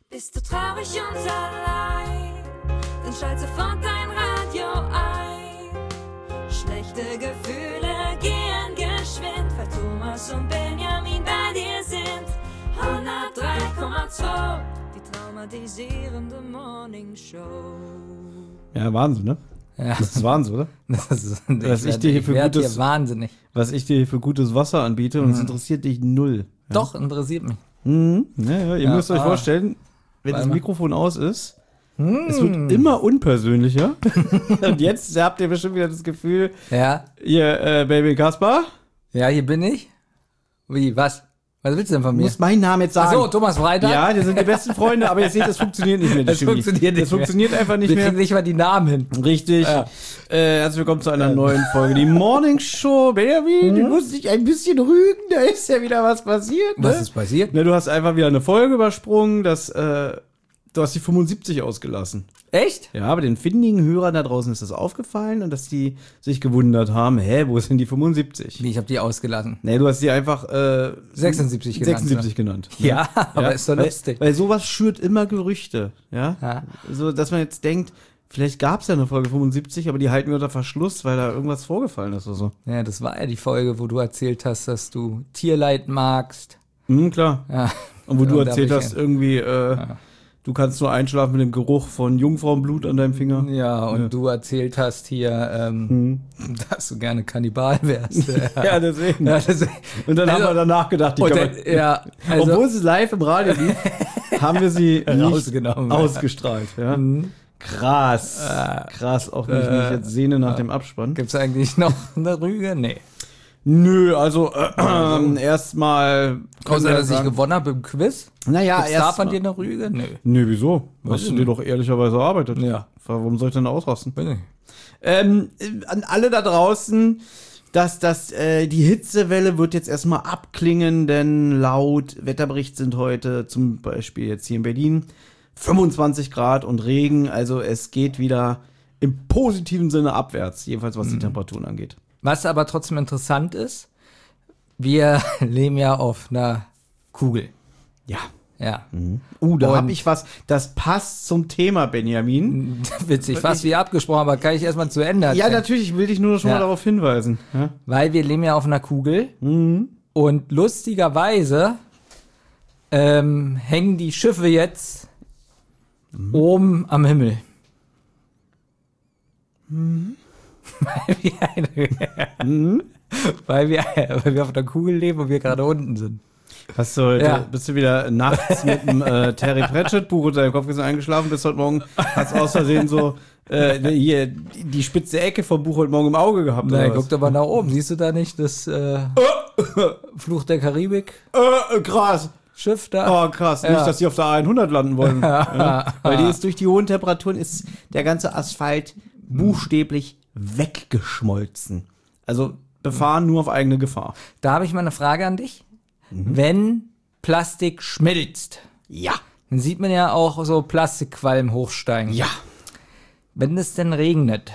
Bist du traurig und allein, dann schalt sofort dein Radio ein. Schlechte Gefühle gehen geschwind, weil Thomas und Benjamin bei dir sind. 103,2, die traumatisierende Morning Show. Ja, Wahnsinn, ne? Ja. Das ist Wahnsinn, oder? Ich werde hier wahnsinnig. Was ich dir für gutes Wasser anbiete und es interessiert dich null. Ja? Doch, interessiert mich. Ja, ihr müsst euch vorstellen, wenn das Mikrofon aus ist, es wird immer unpersönlicher. Und jetzt habt ihr bestimmt wieder das Gefühl, Ja, ihr Baby Kaspar, ja, hier bin ich. Wie, was? Was willst du denn von du mir? musst meinen Namen jetzt sagen. Achso, Thomas Freitag? Ja, wir sind die besten Freunde, aber ihr seht, das funktioniert nicht mehr. Das funktioniert nicht Das funktioniert einfach nicht Wir mehr. kriegen nicht mal die Namen hin. Richtig. Ja. Herzlich willkommen zu einer neuen Folge. Die Morning Show. Benjamin, du musst dich ein bisschen rügen. Da ist ja wieder was passiert. Ne? Was ist passiert? Ne, du hast einfach wieder eine Folge übersprungen. Du hast die 75 ausgelassen. Echt? Ja, aber den findigen Hörern da draußen ist das aufgefallen und dass die sich gewundert haben, wo sind die 75? Wie, ich habe die ausgelassen. Nee, du hast die einfach 76 genannt. 76 genannt. Ja, aber Ja, ist doch lustig. Weil sowas schürt immer Gerüchte, ja? Ja. So, dass man jetzt denkt, vielleicht gab es ja eine Folge 75, aber die halten wir unter Verschluss, weil da irgendwas vorgefallen ist oder so. Ja, das war ja die Folge, wo du erzählt hast, dass du Tierleid magst. Klar. Ja. Und wo du Und da erzählt hab ich hast, irgendwie, du kannst nur einschlafen mit dem Geruch von Jungfrauenblut an deinem Finger. Ja, und du erzählt hast hier, dass du gerne Kannibal wärst. Ja, deswegen. Ja, deswegen. Und dann haben wir danach gedacht, die kann man, ja, also, obwohl es live im Radio lief, haben wir sie nicht Rausgenommen, ja. ausgestrahlt. Ja. Krass. Krass, auch wenn ich mich jetzt sehne nach dem Abspann. gibt's eigentlich noch eine Rüge? Nee. Nö, also erstmal. Außer, dass ich gewonnen habe im Quiz? Naja, Gibt's da von dir eine Rüge? Nö. Nö, wieso? Hast du dir doch ehrlicherweise erarbeitet. Ja. Warum soll ich denn ausrasten? Bin ich. An alle da draußen, dass die Hitzewelle wird jetzt erstmal abklingen, denn laut Wetterbericht sind heute zum Beispiel jetzt hier in Berlin 25 Grad und Regen. Also es geht wieder im positiven Sinne abwärts, jedenfalls was die Temperaturen angeht. Was aber trotzdem interessant ist, wir leben ja auf einer Kugel. Ja. Ja. Da Und- habe ich was, das passt zum Thema, Benjamin. Witzig, fast wie abgesprochen, aber kann ich erstmal zu Ende Ja, erzählen. natürlich, will dich nur schon mal Ja. darauf hinweisen. Ja? Weil wir leben ja auf einer Kugel und lustigerweise hängen die Schiffe jetzt oben am Himmel. Weil wir auf einer Kugel leben und wir gerade unten sind. Hast du heute, Ja. bist du wieder nachts mit dem Terry Pratchett Buch unter deinem Kopf eingeschlafen, bist heute Morgen, hast aus Versehen so hier die spitze Ecke vom Buch heute Morgen im Auge gehabt. Nein, oder was? guck doch mal nach oben. Siehst du da nicht das Fluch der Karibik Krass. Schiff da? Oh, krass. Ja. Nicht, dass die auf der A100 landen wollen. Ja. Weil die ist durch die hohen Temperaturen ist der ganze Asphalt buchstäblich weggeschmolzen. Also befahren nur auf eigene Gefahr. Da habe ich mal eine Frage an dich. Wenn Plastik schmilzt, Ja. dann sieht man ja auch so Plastikqualm hochsteigen. Ja. Wenn es denn regnet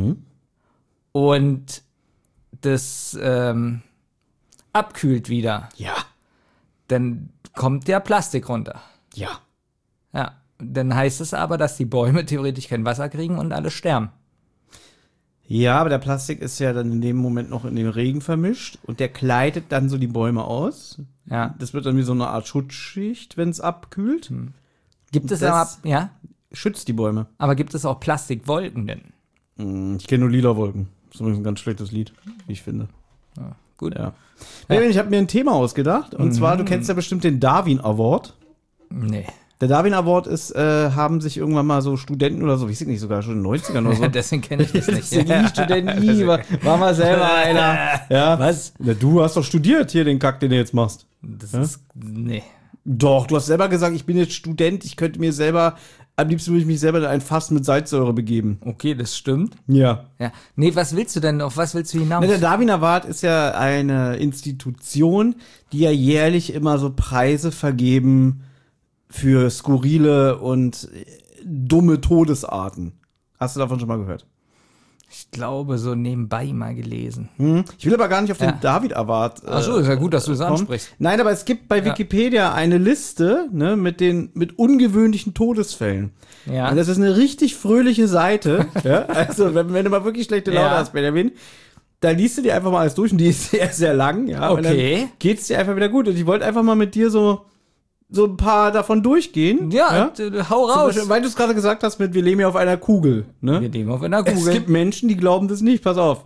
und das abkühlt wieder, Ja. dann kommt ja Plastik runter. Ja. Ja, dann heißt es aber, dass die Bäume theoretisch kein Wasser kriegen und alle sterben. Ja, aber der Plastik ist ja dann in dem Moment noch in den Regen vermischt und der gleitet dann so die Bäume aus. Ja. Das wird dann wie so eine Art Schutzschicht, wenn es abkühlt. Gibt es Das- aber, ja, Schützt die Bäume. aber gibt es auch Plastikwolken denn? Ich kenne nur Lila Wolken. Das ist übrigens ein ganz schlechtes Lied, wie ich finde. Gut. Ja. Ich habe mir ein Thema ausgedacht. Und zwar, du kennst ja bestimmt den Darwin Award. Nee. Der Darwin Award ist, haben sich irgendwann mal so Studenten oder so, ich weiß nicht, sogar schon in den 90ern oder so. Ja, deswegen kenne ich das nicht. Studenten, war mal selber einer. Ja. Was? Na, du hast doch studiert hier den Kack, den du jetzt machst. Das ist, nee. Doch, du hast selber gesagt, ich bin jetzt Student, ich könnte mir selber, am liebsten würde ich mich selber in ein Fass mit Salzsäure begeben. Okay, das stimmt. Ja. Ja. Nee, was willst du denn? Auf was willst du hinaus? Na, der Darwin Award ist ja eine Institution, die ja jährlich immer so Preise vergeben für skurrile und dumme Todesarten. Hast du davon schon mal gehört? Ich glaube, so nebenbei mal gelesen. Ich will aber gar nicht auf den David Award. Ach so, ist ja gut, dass du es ansprichst. Nein, aber es gibt bei Wikipedia eine Liste, ne, mit ungewöhnlichen Todesfällen. Ja. Und das ist eine richtig fröhliche Seite. Ja? Also, wenn du mal wirklich schlechte Laune hast, Benjamin, da liest du dir einfach mal alles durch und die ist sehr, sehr lang. Ja? Und Okay. dann geht's dir einfach wieder gut. Und ich wollte einfach mal mit dir so ein paar davon durchgehen. Ja, hau Zum raus. Beispiel, weil du es gerade gesagt hast, wir leben ja auf einer Kugel. Ne? Wir nehmen auf einer Es Kugel. gibt Menschen, die glauben das nicht. Pass auf.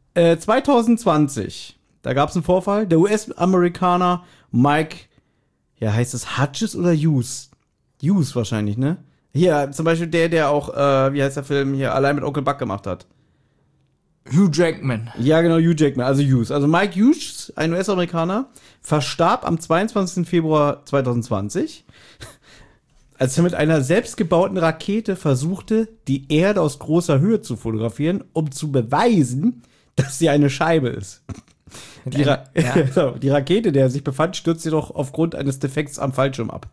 2020, da gab es einen Vorfall. Der US-Amerikaner Mike, ja, heißt es Hughes oder Hughes? Hughes wahrscheinlich, ne? Hier, zum Beispiel der auch, wie heißt der Film hier, allein mit Onkel Buck gemacht hat. Hugh Jackman. Ja, genau, Hugh Jackman, also Hughes. Also Mike Hughes, ein US-Amerikaner, verstarb am 22. Februar 2020, als er mit einer selbstgebauten Rakete versuchte, die Erde aus großer Höhe zu fotografieren, um zu beweisen, dass sie eine Scheibe ist. Die Rakete, der sich befand, stürzte jedoch aufgrund eines Defekts am Fallschirm ab.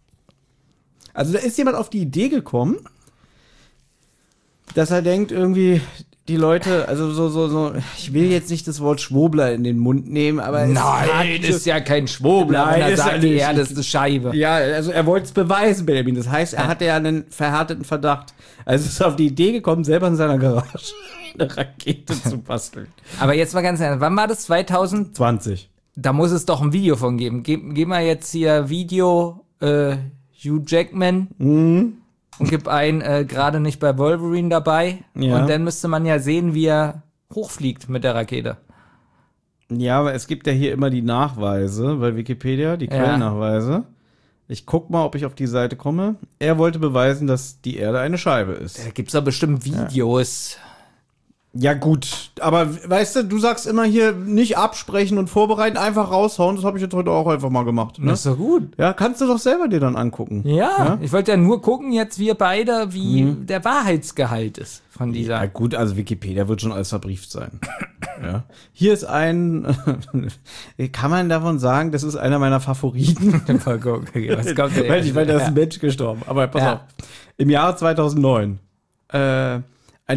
Also da ist jemand auf die Idee gekommen, dass er denkt, irgendwie die Leute, also so, ich will jetzt nicht das Wort Schwurbler in den Mund nehmen, aber Nein, ist ja kein Schwurbler, wenn Nein, er ist sagt, er die nicht. Erde ist eine Scheibe. ja, also er wollte es beweisen, Benjamin. Das heißt, er hatte ja einen verhärteten Verdacht. Also ist auf die Idee gekommen, selber in seiner Garage eine Rakete zu basteln. Aber jetzt mal ganz ehrlich, wann war das? 2000? 20. Da muss es doch ein Video von geben. Geh mal jetzt hier Video Hugh Jackman und gib ein, gerade nicht bei Wolverine dabei. Ja. Und dann müsste man ja sehen, wie er hochfliegt mit der Rakete. Ja, aber es gibt ja hier immer die Nachweise bei Wikipedia, die Quellennachweise. Ich guck mal, ob ich auf die Seite komme. Er wollte beweisen, dass die Erde eine Scheibe ist. Da gibt's doch bestimmt Videos. Ja gut, aber weißt du sagst immer hier nicht absprechen und vorbereiten, einfach raushauen. Das habe ich jetzt heute auch einfach mal gemacht. Ne? Das ist doch gut. Ja, kannst du doch selber dir dann angucken. Ja, ich wollte ja nur gucken, jetzt wir beide, wie der Wahrheitsgehalt ist von dieser. Ja gut, also Wikipedia wird schon alles verbrieft sein. Ja. Hier ist ein, kann man davon sagen, das ist einer meiner Favoriten. Okay, was kommt denn? Weil da ist ein Mensch gestorben. Aber pass auf. Im Jahre 2009, ein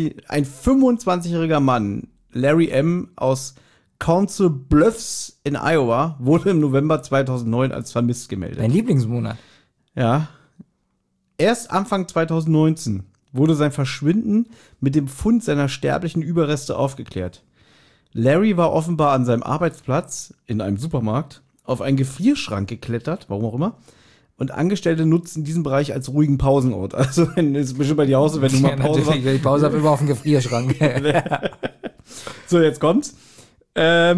25-jähriger Mann, Larry M. aus Council Bluffs in Iowa, wurde im November 2009 als vermisst gemeldet. Mein Lieblingsmonat. Ja. Erst Anfang 2019 wurde sein Verschwinden mit dem Fund seiner sterblichen Überreste aufgeklärt. Larry war offenbar an seinem Arbeitsplatz in einem Supermarkt auf einen Gefrierschrank geklettert, warum auch immer, und Angestellte nutzen diesen Bereich als ruhigen Pausenort. Also, wenn es bestimmt bei dir auch so, wenn du mal Pause natürlich, wenn ich Pause habe, immer auf dem Gefrierschrank. So, jetzt kommt's. Er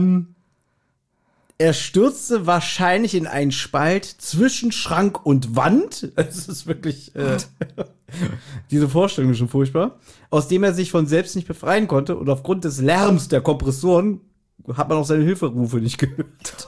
stürzte wahrscheinlich in einen Spalt zwischen Schrank und Wand. Es ist wirklich, diese Vorstellung ist schon furchtbar. Aus dem er sich von selbst nicht befreien konnte und aufgrund des Lärms der Kompressoren hat man auch seine Hilferufe nicht gehört.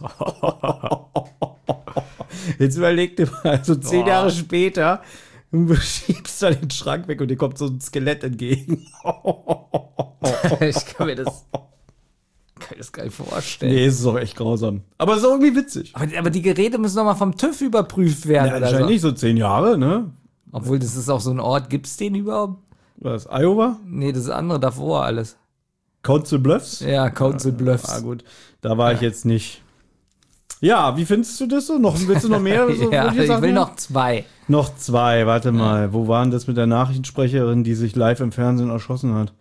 Jetzt überleg dir mal, also 10 Jahre später, du schiebst da den Schrank weg und dir kommt so ein Skelett entgegen. Ich kann mir das gar nicht vorstellen. Nee, ist doch echt grausam. Aber ist auch irgendwie witzig. Aber die Geräte müssen doch mal vom TÜV überprüft werden. Ja, oder anscheinend so. nicht so 10 Jahre, ne? Obwohl, das ist auch so ein Ort. Gibt's den überhaupt? Was, Iowa? Nee, das andere davor alles. Council Bluffs? Ja, Council Bluffs. Ah, gut. Da war ich jetzt nicht. Ja, wie findest du das so? Willst du noch mehr? So, Ja, ich Sachen? will noch 2. Noch 2, warte mal. Wo waren das mit der Nachrichtensprecherin, die sich live im Fernsehen erschossen hat?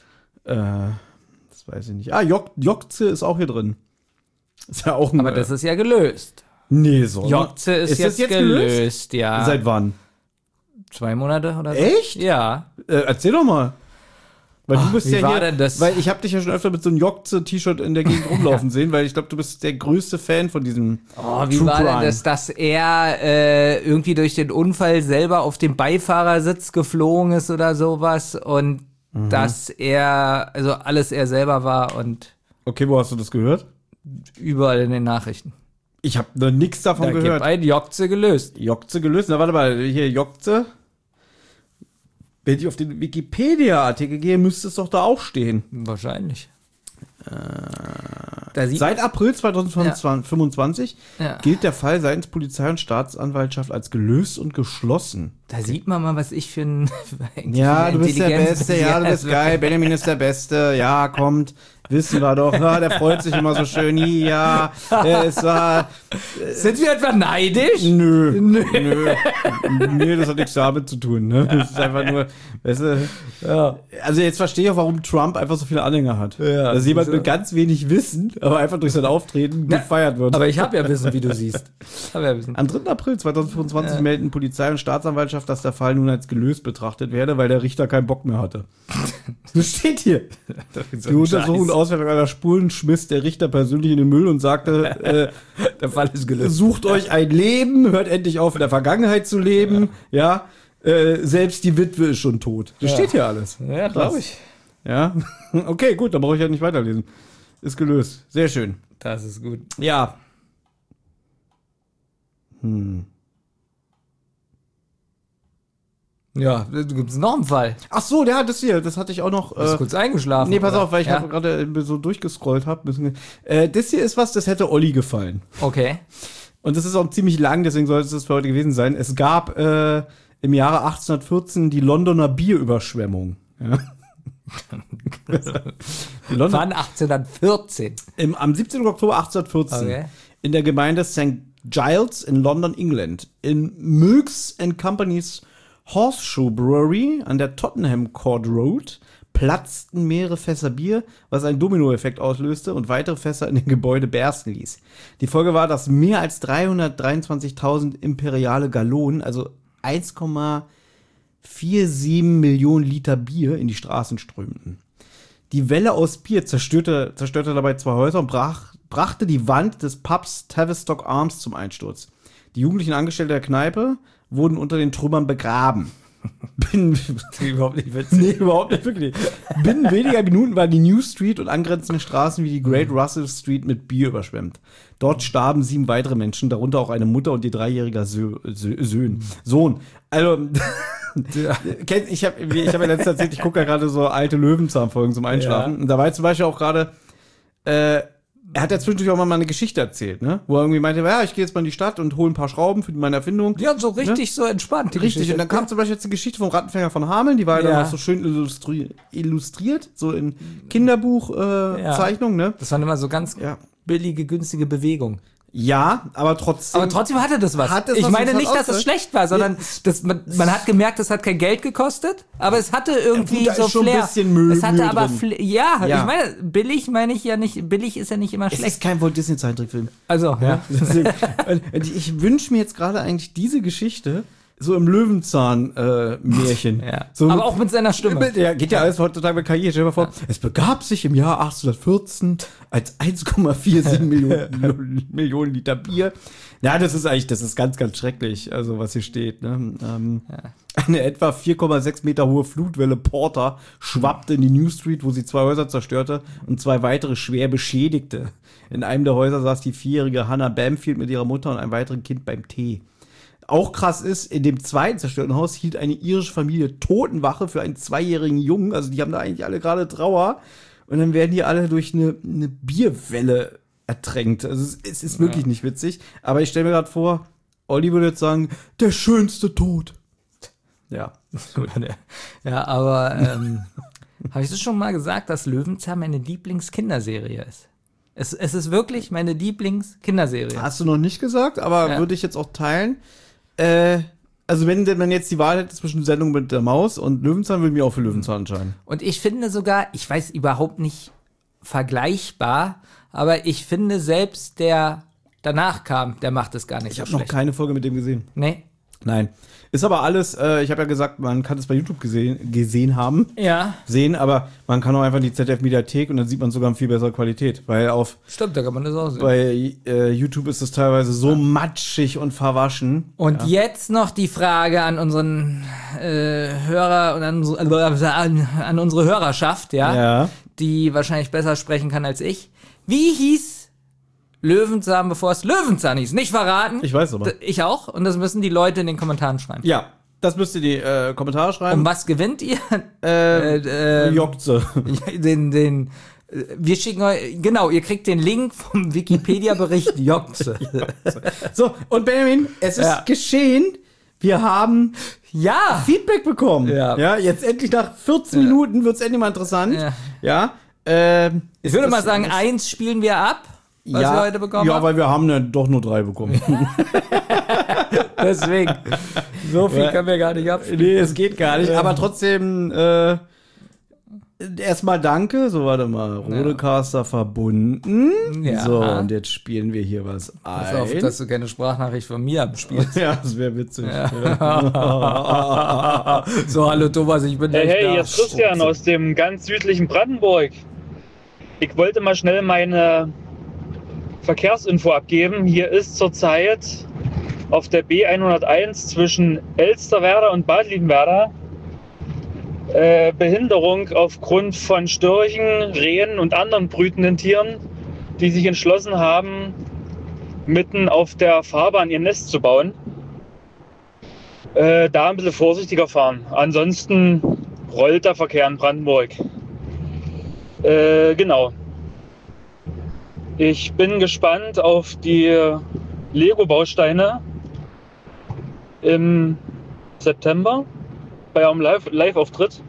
Das weiß ich nicht. Ah, Jokze ist auch hier drin. Ist ja auch ein. Aber das ist ja gelöst. Nee, so. Jokze ist das jetzt gelöst, ja. Seit wann? 2 Monate oder so? Echt? Ja. Erzähl doch mal. Weil du bist wie ja war hier, denn das? Weil ich habe dich ja schon öfter mit so einem Jokze-T-Shirt in der Gegend rumlaufen sehen, weil ich glaube, du bist der größte Fan von diesem Wie True war Crime. denn das, dass er irgendwie durch den Unfall selber auf dem Beifahrersitz geflogen ist oder sowas und dass er, also alles er selber war und Okay, wo hast du das gehört? überall in den Nachrichten. Ich habe noch nichts davon Da gibt gehört. ein Jokze gelöst. Jokze gelöst. Na, warte mal, hier Jokze. Wenn ich auf den Wikipedia-Artikel gehe, müsste es doch da auch stehen. Wahrscheinlich. Da sieht Seit April 2025 Ja. gilt der Fall seitens Polizei und Staatsanwaltschaft als gelöst und geschlossen. Da sieht man mal, was ich für ein Ja, du bist der Intelligenz Beste, bin. ja, du bist Also, geil, Benjamin ist der Beste, ja, kommt, wissen wir doch, ja, der freut sich immer so schön, ja, es war, Sind wir etwa neidisch? nö, nee, das hat nichts damit zu tun, ne, das ist einfach nur, weißt du, Ja. also jetzt verstehe ich auch, warum Trump einfach so viele Anhänger hat. Ja, Dass jemand so. mit ganz wenig Wissen, aber einfach durch sein Auftreten gefeiert wird. Aber ich habe ja Wissen, wie du siehst. Hab ja Wissen. Am 3. April 2025 melden Polizei und Staatsanwaltschaft, dass der Fall nun als gelöst betrachtet werde, weil der Richter keinen Bock mehr hatte. Das steht hier. Die Untersuchung und Auswertung aller Spuren schmiss der Richter persönlich in den Müll und sagte, Der Fall ist gelöst. sucht euch ein Leben, hört endlich auf, in der Vergangenheit zu leben. Ja, selbst die Witwe ist schon tot. Das steht hier alles. Ja, glaube ich. Ja, okay, gut, dann brauche ich ja nicht weiterlesen. Ist gelöst. Sehr schön. Das ist gut. Ja. Ja, gibt es noch einen Fall. Ach so, ja, das hier, das hatte ich auch noch. Bist kurz eingeschlafen. Nee, pass oder? auf, weil ich Ja? gerade so durchgescrollt habe. Das hier ist was, das hätte Olli gefallen. Okay. Und das ist auch ziemlich lang, deswegen sollte es das für heute gewesen sein. Es gab im Jahre 1814 die Londoner Bierüberschwemmung. Ja. Die Londoner, Wann 1814. am 17. Oktober 1814 Okay. in der Gemeinde St. Giles in London, England. In Milks Company's Horseshoe Brewery an der Tottenham Court Road platzten mehrere Fässer Bier, was einen Dominoeffekt auslöste und weitere Fässer in dem Gebäude bersten ließ. Die Folge war, dass mehr als 323.000 imperiale Gallonen, also 1,47 Millionen Liter Bier in die Straßen strömten. Die Welle aus Bier zerstörte dabei 2 Häuser und brachte die Wand des Pubs Tavistock Arms zum Einsturz. Die jugendlichen Angestellten der Kneipe wurden unter den Trümmern begraben. Überhaupt nicht witzig. Nee, überhaupt nicht wirklich. Binnen weniger Minuten waren die New Street und angrenzende Straßen wie die Great Russell Street mit Bier überschwemmt. Dort starben 7 weitere Menschen, darunter auch eine Mutter und ihr 3-jähriger Sohn. Also, ich habe ja letztens erzählt, ich gucke ja gerade so alte Löwenzahn-Folgen zum Einschlafen. Ja. Und da war jetzt zum Beispiel auch gerade, er hat ja zwischendurch auch mal eine Geschichte erzählt, ne? Wo er irgendwie meinte, ja, ich gehe jetzt mal in die Stadt und hole ein paar Schrauben für meine Erfindung. Die haben so richtig so entspannt. Die Richtig, Geschichte. und dann kam zum Beispiel jetzt die Geschichte vom Rattenfänger von Hameln, die war ja dann Ja. auch so schön illustriert, so in Kinderbuchzeichnung, ne? Das waren immer so ganz Ja. billige, günstige Bewegungen. Ja, aber trotzdem. Aber trotzdem hatte das was. Hat es Ich was, meine das nicht, hat dass es Ausdruck. schlecht war, sondern man hat gemerkt, es hat kein Geld gekostet, aber es hatte irgendwie da so ist schon ein Flair. bisschen Müll es hatte aber drin. ja, Ja. ich meine, billig meine ich ja nicht, billig ist ja nicht immer es schlecht. ist kein Walt Disney Zeichentrickfilm. Also, ja. Deswegen, und ich wünsche mir jetzt gerade eigentlich diese Geschichte so im Löwenzahn-Märchen. Ja. So, Aber auch mit seiner Stimme. Ja, geht ja alles heutzutage mit KI. Stell dir mal vor, es begab sich im Jahr 1814 als 1,47 Millionen Liter Bier. Ja, das ist ganz, ganz schrecklich, also was hier steht. Ne? Eine etwa 4,6 Meter hohe Flutwelle Porter schwappte in die New Street, wo sie 2 Häuser zerstörte und 2 weitere schwer beschädigte. In einem der Häuser saß die 4-jährige Hannah Bamfield mit ihrer Mutter und einem weiteren Kind beim Tee. Auch krass ist, in dem zweiten zerstörten Haus hielt eine irische Familie Totenwache für einen 2-jährigen Jungen. Also die haben da eigentlich alle gerade Trauer. Und dann werden die alle durch eine Bierwelle ertränkt. Also es ist wirklich nicht witzig. Aber ich stelle mir gerade vor, Olli würde jetzt sagen, der schönste Tod. Ja. Gut. Ja, aber habe ich das schon mal gesagt, dass Löwenzahn meine Lieblingskinderserie ist? Es ist wirklich meine Lieblingskinderserie. Hast du noch nicht gesagt, aber Ja. würde ich jetzt auch teilen. Also wenn man jetzt die Wahl hätte zwischen Sendung mit der Maus und Löwenzahn, würde ich mich auch für Löwenzahn entscheiden. Und ich finde sogar, ich weiß überhaupt nicht vergleichbar, aber ich finde selbst der danach kam, der macht es gar nicht Ich so habe noch schlecht. keine Folge mit dem gesehen. Nee. Nein. Ist aber alles, ich habe ja gesagt, man kann es bei YouTube gesehen haben. Ja. Sehen, aber man kann auch einfach in die ZDF-Mediathek und dann sieht man sogar in viel besserer Qualität. Weil Stimmt, da kann man das auch sehen. bei YouTube ist es teilweise so matschig und verwaschen. Und jetzt noch die Frage an unseren Hörer und an unsere Hörerschaft, Ja. die wahrscheinlich besser sprechen kann als ich. Wie hieß Löwenzahn, bevor es Löwenzahn hieß? Nicht verraten. Ich weiß aber. Ich auch. Und das müssen die Leute in den Kommentaren schreiben. Ja, das müsst ihr die Kommentare schreiben. Und was gewinnt ihr? Jokze. den Wir schicken euch, genau, ihr kriegt den Link vom Wikipedia-Bericht Jokse. So, und Benjamin, es ist geschehen. Wir haben Feedback bekommen. Ja, jetzt endlich nach 14 Minuten wird's endlich mal interessant. Ja. Ich würde mal sagen, 1 spielen wir ab, was wir heute bekommen haben. Ja, weil wir haben ja doch nur 3 bekommen. Deswegen. So viel können wir gar nicht abspielen. Nee, es geht gar nicht. Aber trotzdem, erstmal danke. So, warte mal. Rodecaster verbunden. Ja. So, und jetzt spielen wir hier was ein. Pass auf, dass du keine Sprachnachricht von mir abspielst. Ja, das wäre witzig. Ja. So, hallo Thomas, ich bin Hey, hier ist Christian aus dem ganz südlichen Brandenburg. Ich wollte mal schnell meine Verkehrsinfo abgeben. Hier ist zurzeit auf der B101 zwischen Elsterwerda und Bad Liebenwerda Behinderung aufgrund von Störchen, Rehen und anderen brütenden Tieren, die sich entschlossen haben, mitten auf der Fahrbahn ihr Nest zu bauen. Da ein bisschen vorsichtiger fahren. Ansonsten rollt der Verkehr in Brandenburg. Genau. Ich bin gespannt auf die Lego-Bausteine im September bei eurem Live-Auftritt.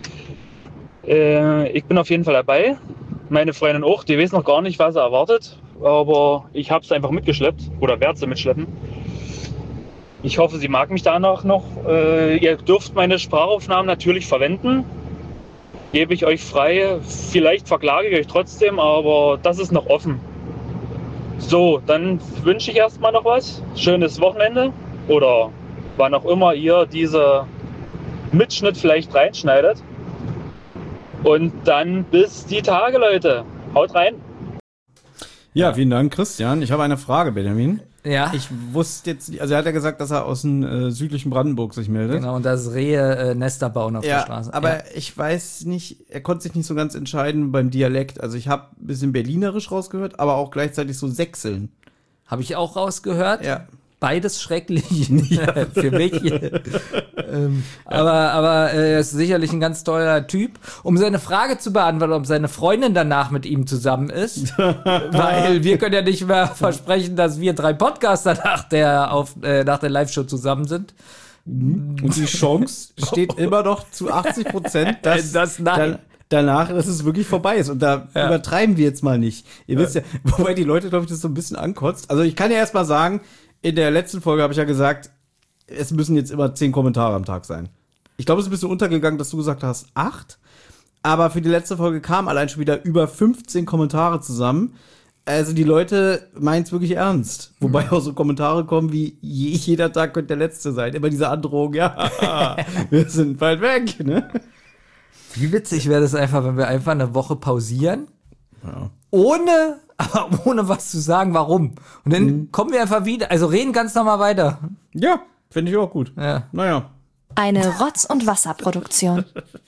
Ich bin auf jeden Fall dabei. Meine Freundin auch. Die weiß noch gar nicht, was sie erwartet. Aber ich habe es einfach mitgeschleppt. Oder werde sie mitschleppen. Ich hoffe, sie mag mich danach noch. Ihr dürft meine Sprachaufnahmen natürlich verwenden. Gebe ich euch frei. Vielleicht verklage ich euch trotzdem, aber das ist noch offen. So, dann wünsche ich erstmal noch was. Schönes Wochenende. Oder wann auch immer ihr diese Mitschnitt vielleicht reinschneidet. Und dann bis die Tage, Leute. Haut rein. Ja, vielen Dank, Christian. Ich habe eine Frage, Benjamin. Ja. Ich wusste jetzt nicht, also er hat ja gesagt, dass er aus dem südlichen Brandenburg sich meldet. Genau, und dass Rehe Nester bauen auf der Straße. Aber ich weiß nicht, er konnte sich nicht so ganz entscheiden beim Dialekt. Also ich habe ein bisschen Berlinerisch rausgehört, aber auch gleichzeitig so Sächseln. Habe ich auch rausgehört. Ja. Beides schrecklich für mich. Aber er ist sicherlich ein ganz toller Typ. Um seine Frage zu beantworten, ob seine Freundin danach mit ihm zusammen ist, weil wir können ja nicht mehr versprechen, dass wir 3 Podcaster nach der Live-Show zusammen sind. Und die Chance steht immer noch zu 80%, dass danach, dass es wirklich vorbei ist. Und da übertreiben wir jetzt mal nicht. Ihr wisst ja, wobei die Leute, glaube ich, das so ein bisschen ankotzt. Also ich kann ja erst mal sagen, in der letzten Folge habe ich ja gesagt, es müssen jetzt immer 10 Kommentare am Tag sein. Ich glaube, es ist ein bisschen untergegangen, dass du gesagt hast 8. Aber für die letzte Folge kamen allein schon wieder über 15 Kommentare zusammen. Also die Leute meinen es wirklich ernst. Wobei auch so Kommentare kommen wie, jeder Tag könnte der letzte sein. Immer diese Androhung, ja, wir sind bald weg, ne? Wie witzig wäre das einfach, wenn wir einfach eine Woche pausieren, ohne was zu sagen, warum. Und dann kommen wir einfach wieder, also reden ganz normal weiter. Ja, finde ich auch gut. Ja. Naja. Eine Rotz- und Wasserproduktion.